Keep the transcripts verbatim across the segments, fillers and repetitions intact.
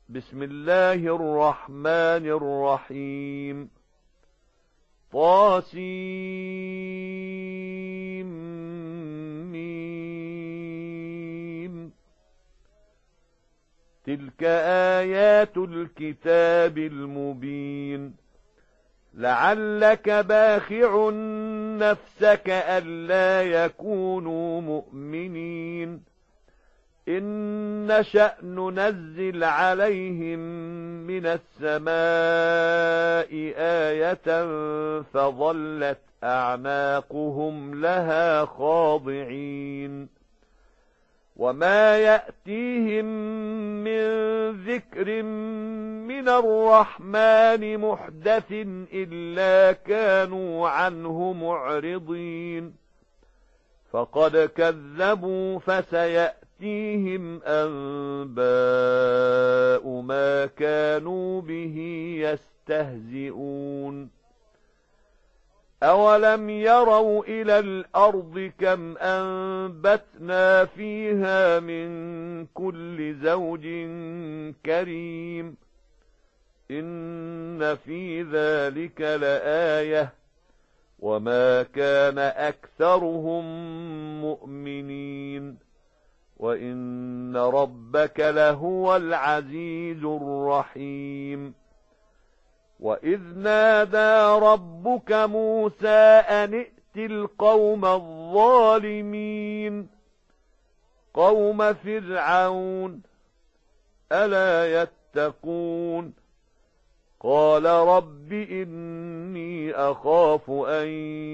بسم الله الرحمن الرحيم. طاسيم. تلك آيات الكتاب المبين. لعلك باخع نفسك ألا يكونوا مؤمنين. إن نشأ ننزل عليهم من السماء آية فظلت أعناقهم لها خاضعين. وما يأتيهم من ذكر من الرحمن محدث إلا كانوا عنه معرضين. فقد كذبوا فسيأتيهم يأتيهم أنباء ما كانوا به يستهزئون. أولم يروا إلى الأرض كم أنبتنا فيها من كل زوج كريم. إن في ذلك لآية وما كان أكثرهم مؤمنين. وإن ربك لهو العزيز الرحيم. وإذ نادى ربك موسى أن ائت القوم الظالمين قوم فرعون ألا يتقون. قال رب إني أخاف أن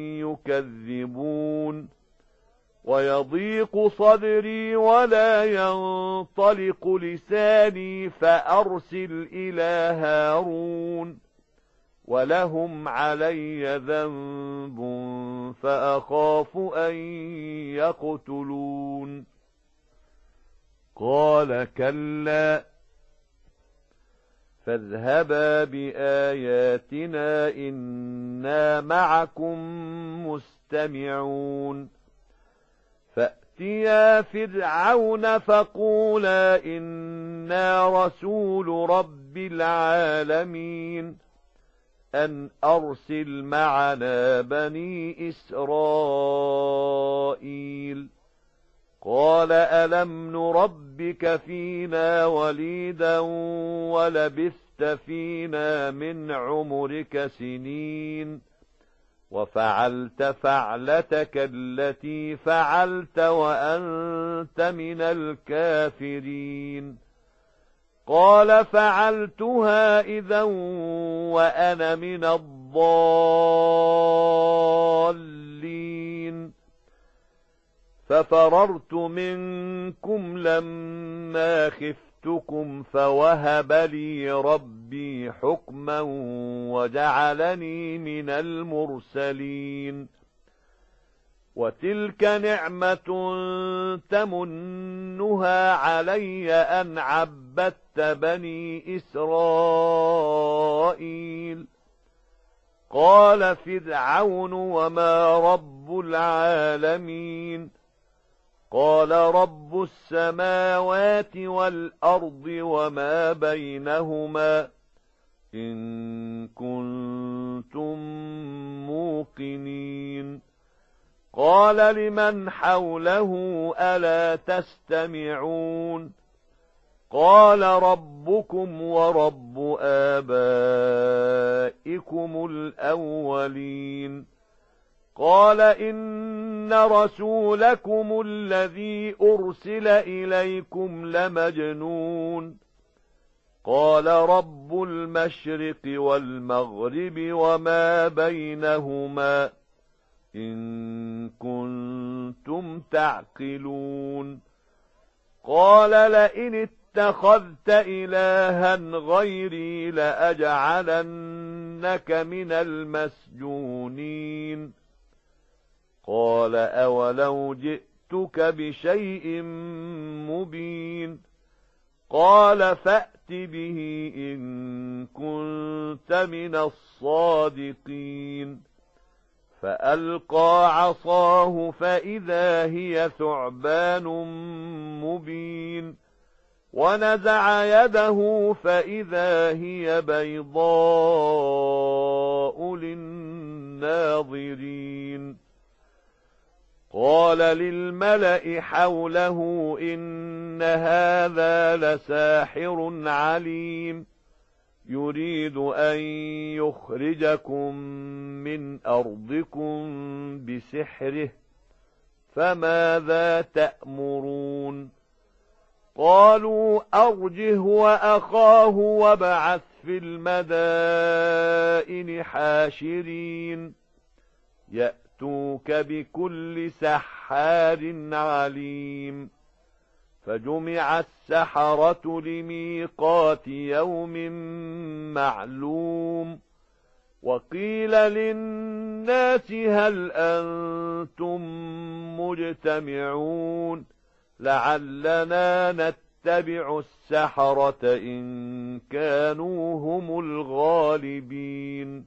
يكذبون ويضيق صدري ولا ينطلق لساني فأرسل إلى هارون ولهم علي ذنب فأخاف أن يقتلون. قال كلا فاذهبا بآياتنا إنا معكم مستمعون. فأتيا فرعون فقولا إنا رسول رب العالمين أن أرسل معنا بني إسرائيل. قال ألم نربك فينا وليدا ولبثت فينا من عمرك سنين وفعلت فعلتك التي فعلت وأنت من الكافرين. قال فعلتها إذا وأنا من الضالين. ففررت منكم لما خفتكم فوهب لي ربي حكما وجعلني من المرسلين. وتلك نعمة تمنها علي أن عبدت بني إسرائيل. قال فرعون وما رب العالمين. قال رب السماوات والأرض وما بينهما إن كنتم موقنين. قال لمن حوله ألا تستمعون. قال ربكم ورب آبائكم الأولين. قال إن رسولكم الذي أرسل إليكم لمجنون. قال رب المشرق والمغرب وما بينهما إن كنتم تعقلون. قال لئن اتخذت إلها غيري لأجعلنك من المسجونين. قال أولو جئتك بشيء مبين. قال فأت به إن كنت من الصادقين. فألقى عصاه فإذا هي ثعبان مبين. ونزع يده فإذا هي بيضاء للناظرين قال للملأ حوله إن هذا لساحر عليم يريد أن يخرجكم من أرضكم بسحره فماذا تأمرون قالوا أرجه وأخاه وابعث في المدائن حاشرين يأتوك بكل سحار عليم فجمع السحرة لميقات يوم معلوم وقيل للناس هل أنتم مجتمعون لعلنا نتبع السحرة إن كانوا هم الغالبين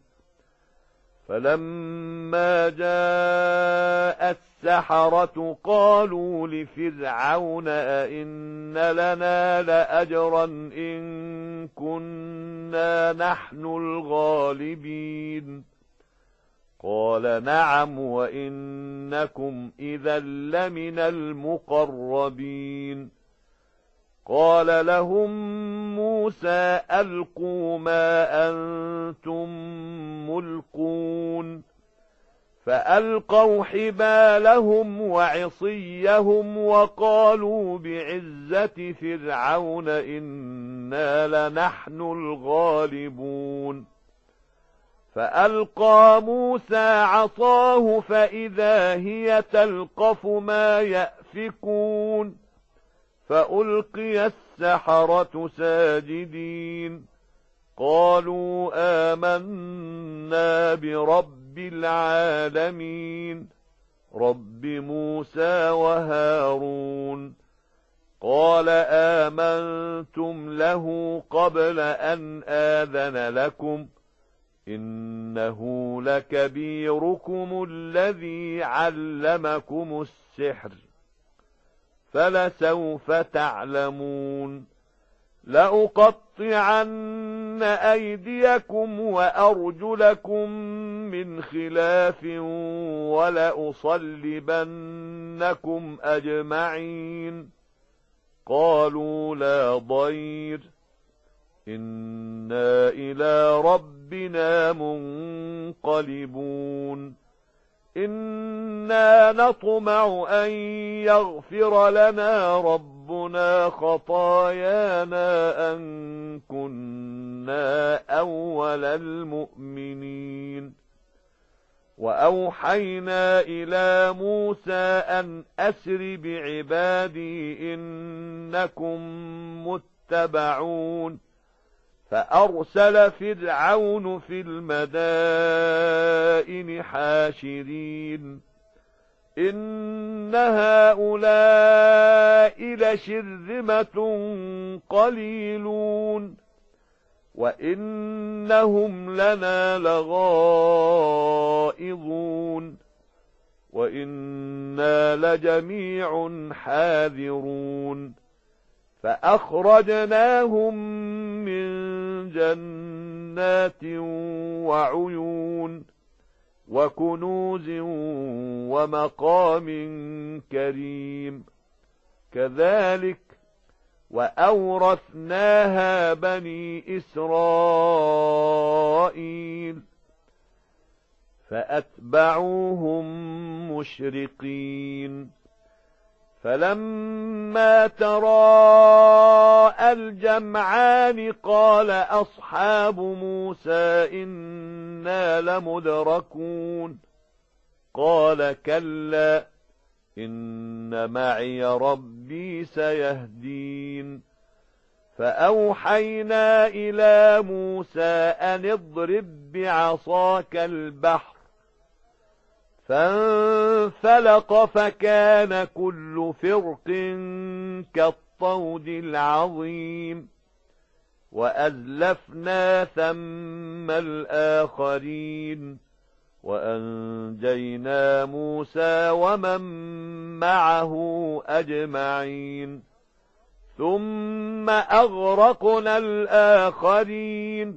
فلما جاء السحرة قالوا لفرعون أئن لنا لأجرا إن كنا نحن الغالبين قال نعم وإنكم إذا لمن المقربين قال لهم موسى ألقوا ما أنتم ملقون فألقوا حبالهم وعصيهم وقالوا بعزة فرعون إنا لنحن الغالبون فألقى موسى عصاه فإذا هي تلقف ما يأفكون فألقي السحرة ساجدين قالوا آمنا برب العالمين رب موسى وهارون قال آمنتم له قبل أن آذن لكم إنه لكبيركم الذي علمكم السحر فلسوف تعلمون لأقطعن أيديكم وأرجلكم من خلاف ولأصلبنكم أجمعين قالوا لا ضير إنا إلى ربنا منقلبون إنا نطمع أن يغفر لنا ربنا خطايانا أن كنا أول المؤمنين وأوحينا إلى موسى أن أسر بعبادي إنكم متبعون فأرسل فرعون في المدائن حاشرين إن هؤلاء لشرذمة قليلون وإنهم لنا لغائظون وإنا لجميع حاذرون فأخرجناهم من جنات وعيون وكنوز ومقام كريم كذلك وأورثناها بني إسرائيل فأتبعوهم مشرقين فلما تراءى الجمعان قال أصحاب موسى إنا لمدركون قال كلا إن معي ربي سيهدين فأوحينا إلى موسى أن اضرب بعصاك البحر فانفلق فكان كل فرق كالطود العظيم وأزلفنا ثم الآخرين وأنجينا موسى ومن معه أجمعين ثم أغرقنا الآخرين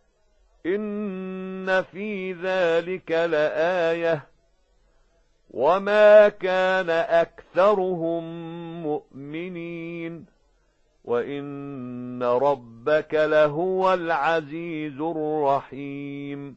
إن في ذلك لآية وما كان أكثرهم مؤمنين وإن ربك لهو العزيز الرحيم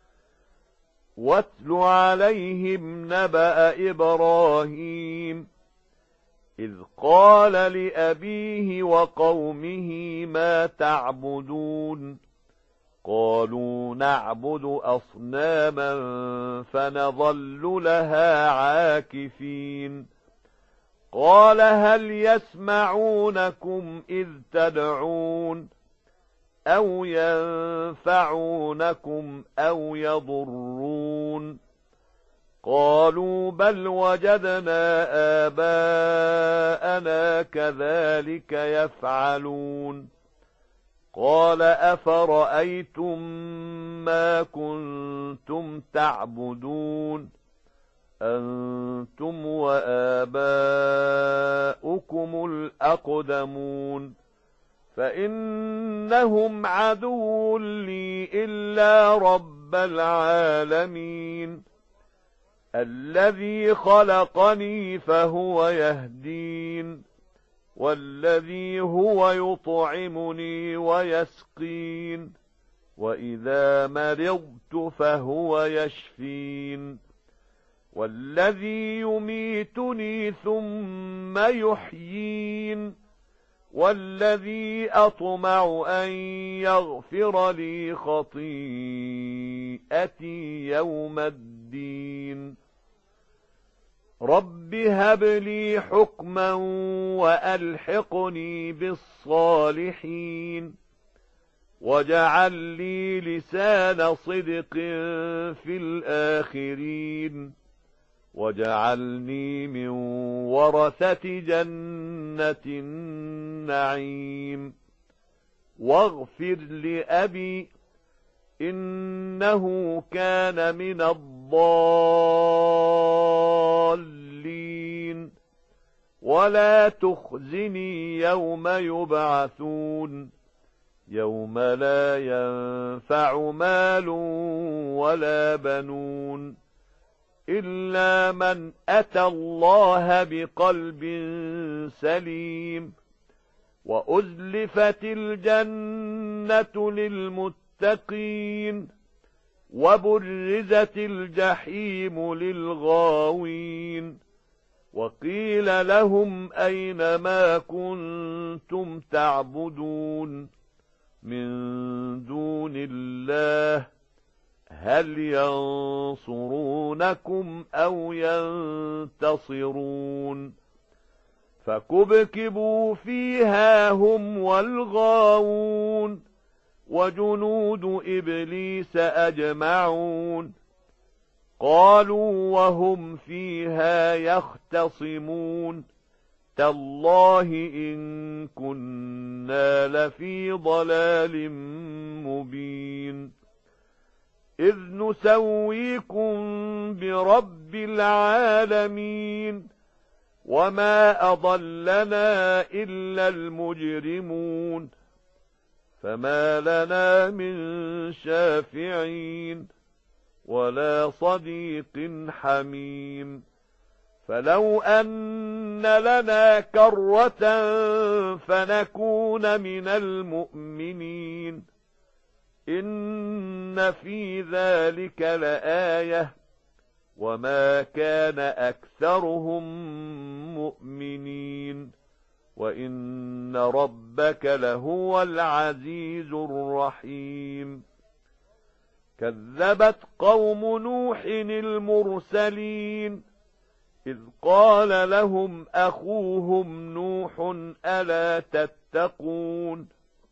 واتل عليهم نبأ إبراهيم إذ قال لأبيه وقومه ما تعبدون قالوا نعبد أصناما فنظل لها عاكفين قال هل يسمعونكم إذ تدعون أو ينفعونكم أو يضرون قالوا بل وجدنا آباءنا كذلك يفعلون قال أفرأيتم ما كنتم تعبدون أنتم وآباؤكم الأقدمون فإنهم عدو لي إلا رب العالمين الذي خلقني فهو يهدين والذي هو يطعمني ويسقين وإذا مرضت فهو يشفين والذي يميتني ثم يحيين والذي أطمع أن يغفر لي خطيئتي يوم الدين رب هب لي حكما وألحقني بالصالحين واجعل لي لسان صدق في الآخرين واجعلني من ورثة جنة النعيم واغفر لأبي إنه كان من الضالين ولا تخزني يوم يبعثون يوم لا ينفع مال ولا بنون إلا من أتى الله بقلب سليم وأزلفت الجنة للمتقين وبرزت الجحيم للغاوين وقيل لهم أين ما كنتم تعبدون من دون الله هل ينصرونكم أو ينتصرون فكبكبوا فيها هم والغاوون وجنود إبليس أجمعون قالوا وهم فيها يختصمون تالله إن كنا لفي ضلال مبين إذ نسويكم برب العالمين وما أضلنا إلا المجرمون فما لنا من شافعين ولا صديق حميم فلو أن لنا كرة فنكون من المؤمنين إن في ذلك لآية وما كان أكثرهم مؤمنين وإن ربك لهو العزيز الرحيم كذبت قوم نوح المرسلين إذ قال لهم أخوهم نوح ألا تتقون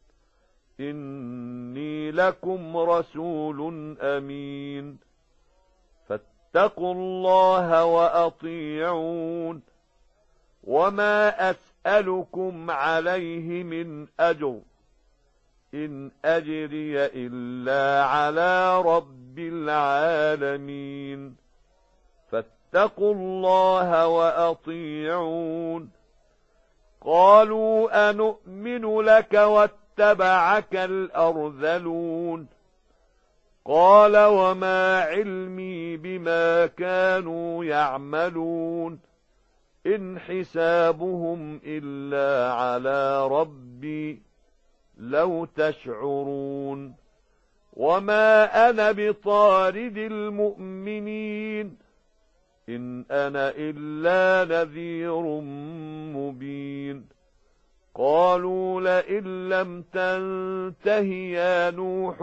إني لكم رسول أمين فاتقوا الله وأطيعون وما أسألكم عليه من أجر إن أجري إلا على رب العالمين فاتقوا الله وأطيعون قالوا أنؤمن لك واتبعك الأرذلون قال وما علمي بما كانوا يعملون إن حسابهم إلا على ربي لو تشعرون وما أنا بطارد المؤمنين إن أنا إلا نذير مبين قالوا لئن لم تنته يا نوح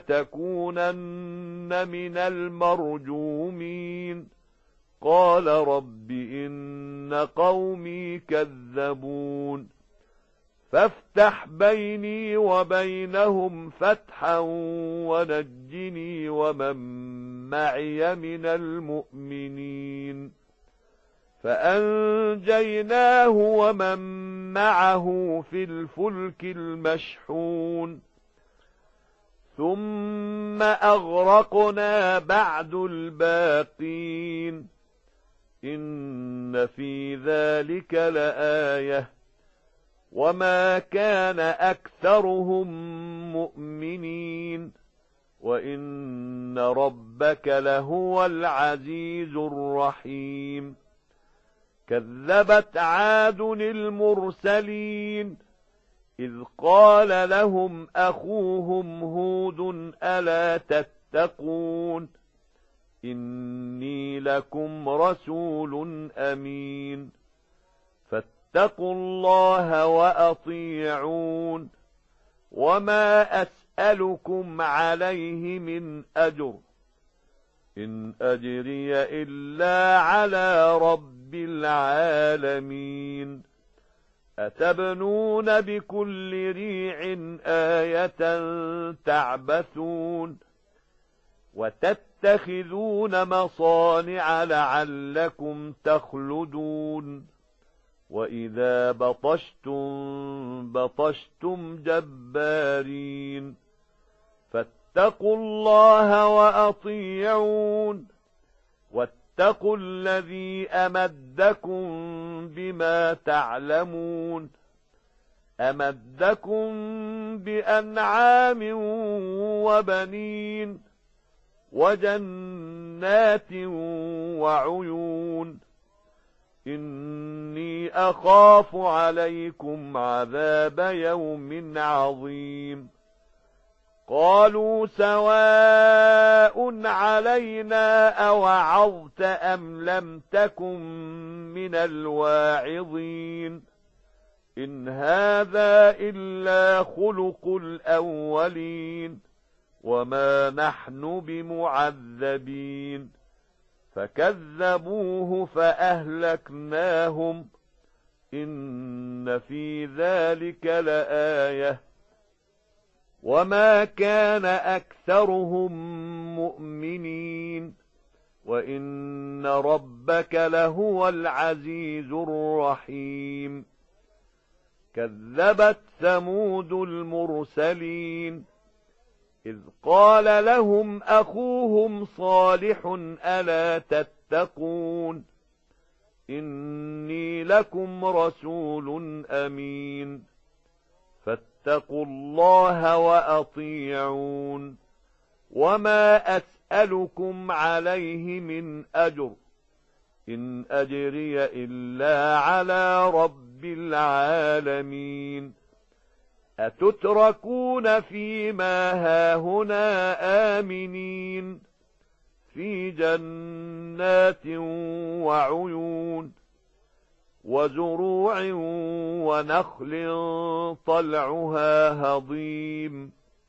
لتكونن من المرجومين قال رب إن قومي كذبون فافتح بيني وبينهم فتحا ونجني ومن معي من المؤمنين فأنجيناه ومن معه في الفلك المشحون ثم أغرقنا بعد الباقين إن في ذلك لآية وما كان أكثرهم مؤمنين وإن ربك لهو العزيز الرحيم كذبت عاد المرسلين إذ قال لهم أخوهم هود ألا تتقون إني لكم رسول أمين فاتقوا الله وأطيعون وما أسألكم عليه من أجر إن أجري إلا على رب العالمين أتبنون بكل ريع آية تعبثون وتتخذون مصانع لعلكم تخلدون وإذا بطشتم بطشتم جبارين فاتقوا الله وأطيعون واتقوا الذي أمدكم بما تعلمون أمدكم بأنعام وبنين وجنات وعيون إني أخاف عليكم عذاب يوم عظيم قالوا سواء علينا أوعظت أم لم تكن من الواعظين إن هذا إلا خلق الأولين وما نحن بمعذبين فكذبوه فأهلكناهم إن في ذلك لآية وما كان أكثرهم مؤمنين وإن ربك لهو العزيز الرحيم كذبت ثمود المرسلين إذ قال لهم أخوهم صالح ألا تتقون إني لكم رسول أمين فاتقوا الله وأطيعون وما أسألكم عليه من أجر إن أجري إلا على رب العالمين أتتركون فيما هاهنا آمنين في جنات وعيون وزروع ونخل طلعها هضيم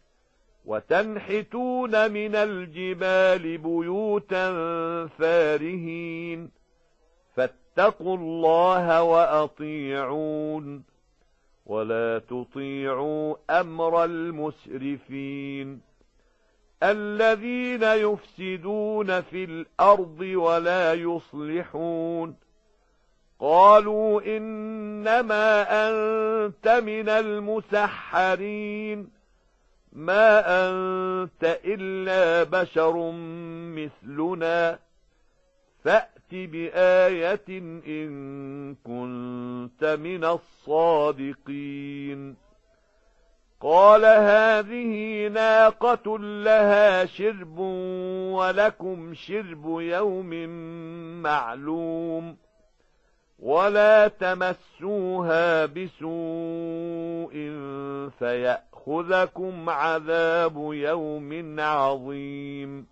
وتنحتون من الجبال بيوتا فارهين فاتقوا الله وأطيعون ولا تطيعوا أمر المسرفين الذين يفسدون في الأرض ولا يصلحون قالوا إنما أنت من المسحرين ما أنت إلا بشر مثلنا فأت بآية إن كنت من الصادقين قال هذه ناقة لها شرب ولكم شرب يوم معلوم ولا تمسوها بسوء فيأخذكم عذاب يوم عظيم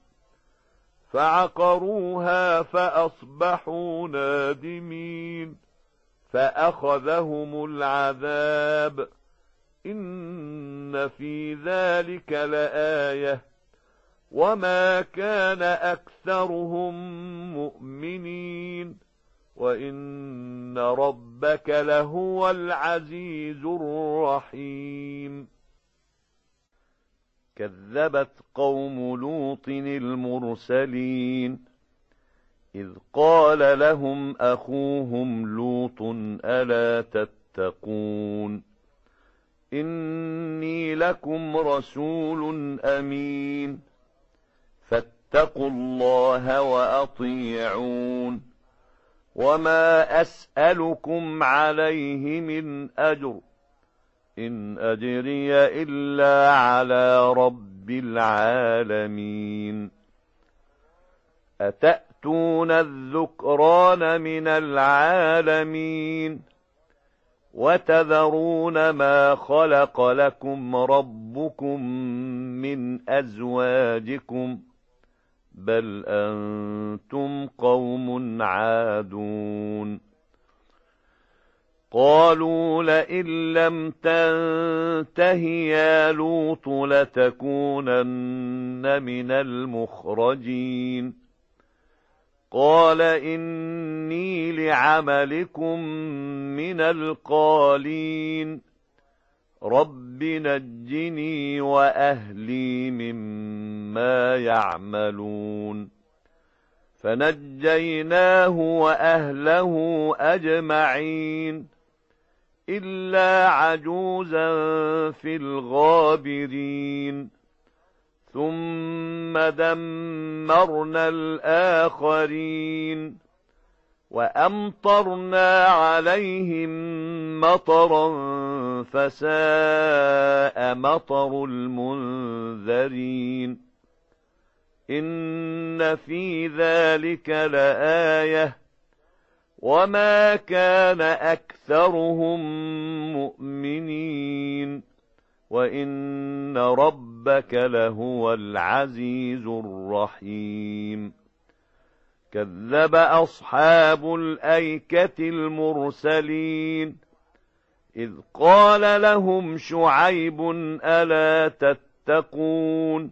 فعقروها فأصبحوا نادمين فأخذهم العذاب إن في ذلك لآية وما كان أكثرهم مؤمنين وإن ربك لهو العزيز الرحيم كذبت قوم لوط المرسلين إذ قال لهم أخوهم لوط ألا تتقون إني لكم رسول أمين فاتقوا الله وأطيعون وما أسألكم عليه من أجر إن أجري إلا على رب العالمين أتأتون الذكران من العالمين وتذرون ما خلق لكم ربكم من أزواجكم بل أنتم قوم عادون قالوا لئن لم تنته يا لوط لتكونن من المخرجين قال إني لعملكم من القالين رب نجني وأهلي مما يعملون فنجيناه وأهله أجمعين إلا عجوزا في الغابرين ثم دمرنا الآخرين وأمطرنا عليهم مطرا فساء مطر المنذرين إن في ذلك لآية وما كان أكثرهم مؤمنين وإن ربك لهو العزيز الرحيم كذب أصحاب الأيكة المرسلين إذ قال لهم شعيب ألا تتقون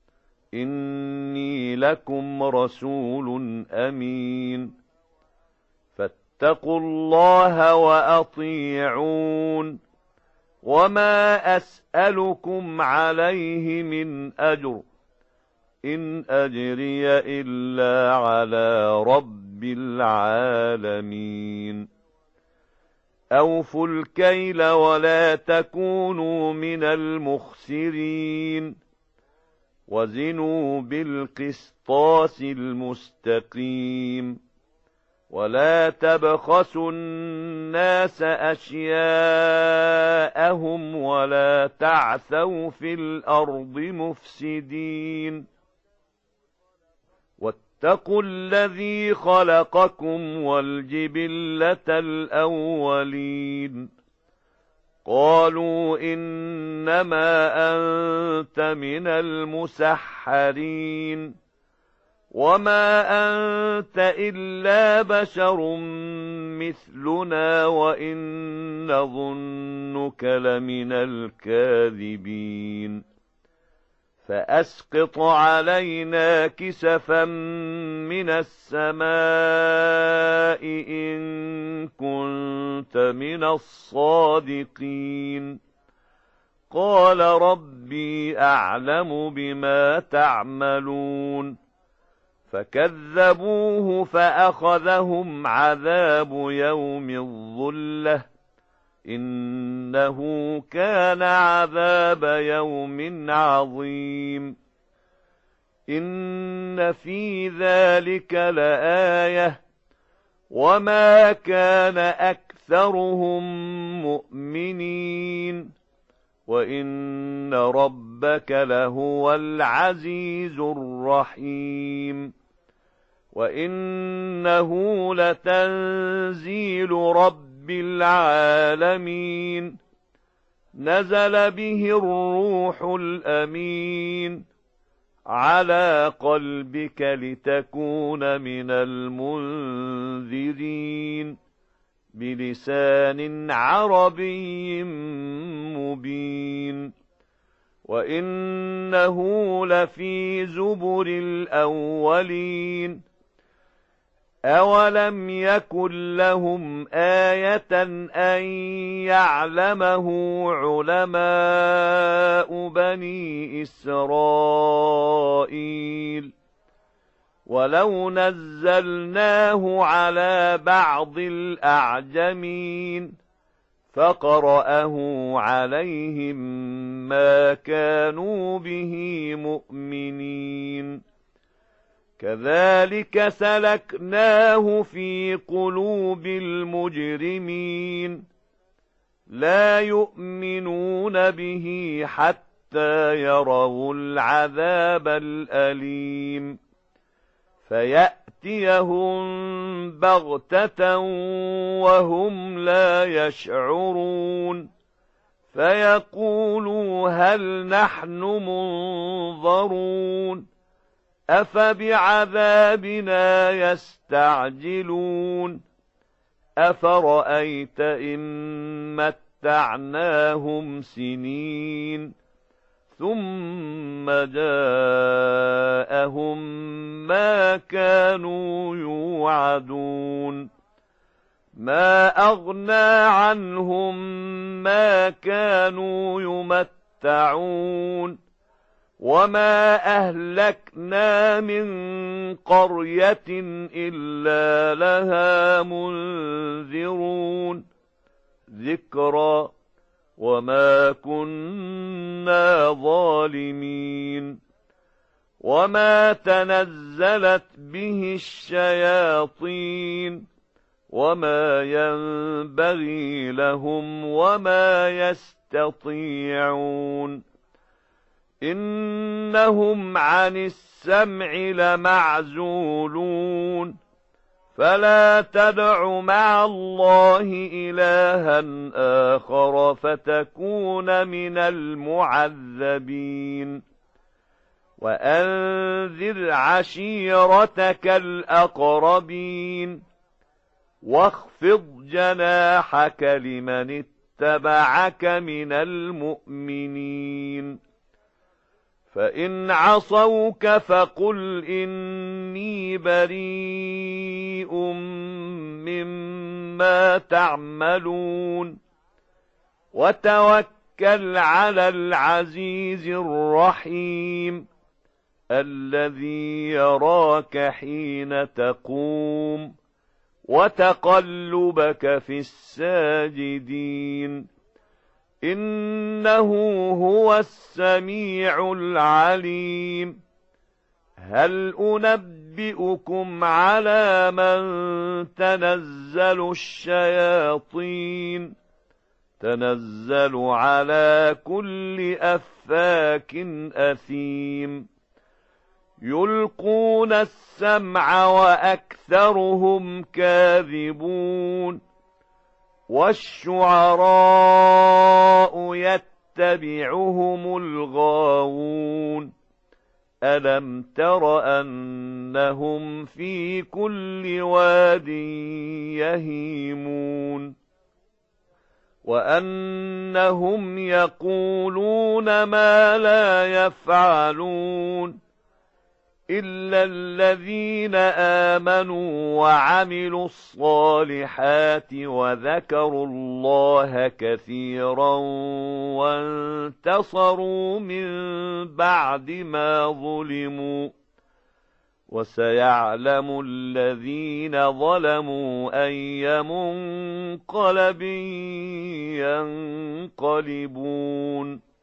إني لكم رسول أمين فاتقوا الله وأطيعون وما أسألكم عليه من أجر إن أجري إلا على رب العالمين أوفوا الكيل ولا تكونوا من المخسرين وزنوا بالقسطاس المستقيم ولا تبخسوا الناس أشياءهم ولا تعثوا في الأرض مفسدين واتقوا الذي خلقكم والجبلة الأولين قالوا إنما أنت من المسحرين وما أنت إلا بشر مثلنا وإن نظنك لمن الكاذبين فأسقط علينا كسفا من السماء إن كنت من الصادقين قال ربي أعلم بما تعملون فكذبوه فأخذهم عذاب يوم الظلة إنه كان عذاب يوم عظيم إن في ذلك لآية وما كان أكثرهم مؤمنين وإن ربك لهو العزيز الرحيم وإنه لتنزيل رب العالمين نزل به الروح الأمين على قلبك لتكون من المنذرين بلسان عربي مبين وإنه لفي زبر الأولين أولم يكن لهم آية أن يعلمه علماء بني إسرائيل ولو نزلناه على بعض الأعجمين فقرأه عليهم ما كانوا به مؤمنين كذلك سلكناه في قلوب المجرمين لا يؤمنون به حتى يروا العذاب الأليم فيأتيهم بغتة وهم لا يشعرون فيقولوا هل نحن منظرون أفبعذابنا يستعجلون أفرأيت إن متعناهم سنين ثم جاءهم ما كانوا يوعدون ما أغنى عنهم ما كانوا يمتعون وما أهلكنا من قرية إلا لها منذرون ذكرى وما كنا ظالمين وما تنزلت به الشياطين وما ينبغي لهم وما يستطيعون إنهم عن السمع لمعزولون فلا تدع مع الله إلها آخر فتكون من المعذبين وأنذر عشيرتك الأقربين واخفض جناحك لمن اتبعك من المؤمنين فإن عصوك فقل إني بريء مما تعملون وتوكل على العزيز الرحيم الذي يراك حين تقوم وتقلبك في الساجدين إنه هو السميع العليم هل أنبئكم على من تنزل الشياطين تنزل على كل أفاك أثيم يلقون السمع وأكثرهم كاذبون والشعراء يتبعهم الغاوون ألم تر أنهم في كل واد يهيمون وأنهم يقولون ما لا يفعلون إلا الذين آمنوا وعملوا الصالحات وذكروا الله كثيرا وانتصروا من بعد ما ظلموا وسيعلم الذين ظلموا أي منقلب ينقلبون